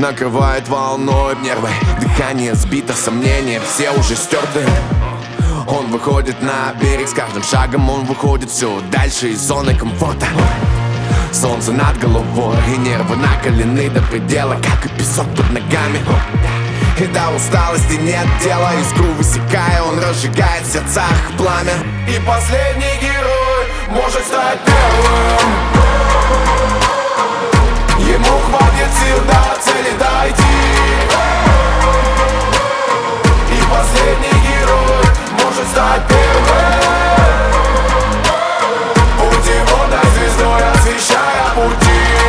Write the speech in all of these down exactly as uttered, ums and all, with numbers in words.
накрывает волной нервы. Дыхание сбито, сомнения все уже стерты. Он выходит на берег, с каждым шагом он выходит все дальше из зоны комфорта. Солнце над головой, и нервы накалены до предела, как и песок под ногами. И до усталости нет дела, искру высекая, он разжигает в сердцах пламя. И последний герой может стать первым. Ему хватит сил до цели дойти. И последний герой может стать первым. Путь его дай звездой, освещая пути.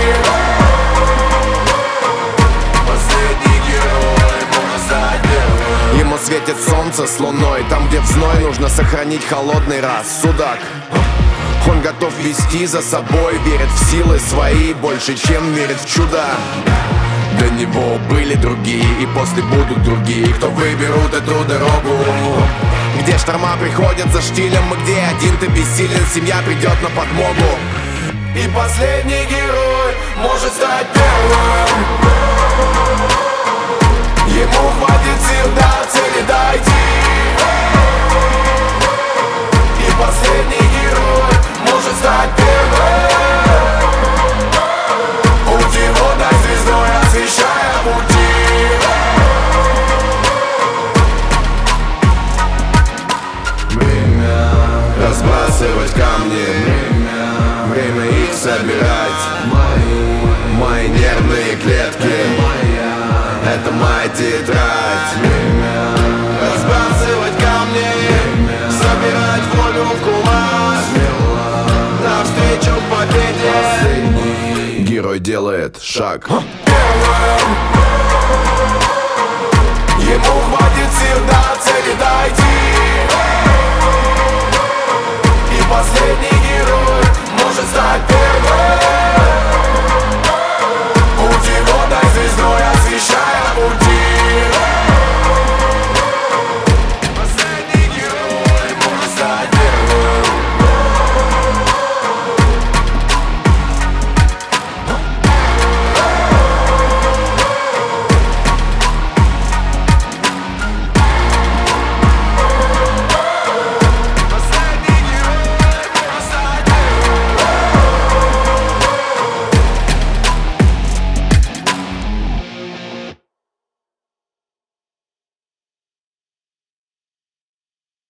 Последний герой может стать первым. Ему светит солнце с луной, там, где в зной нужно сохранить холодный рассудок. Он готов вести за собой, верит в силы свои больше, чем верит в чудо. До него были другие, и после будут другие, кто выберут эту дорогу, где шторма приходят за штилем, и где один ты бессилен, семья придет на подмогу. И последний герой может стать первым. Ему хватит сил до цели дойти. И последний герой может стать первым. Путь его дай звездой, освещая пути. Время разбрасывать камни, время, время их собирать. Мои, мои нервные клетки, моя, это моя тетрадь. Время разбрасывать камни, время, собирать волю в кулак. Смело навстречу победе. Последний герой делает шаг. Первым. Ему хватит сил до цели дойти.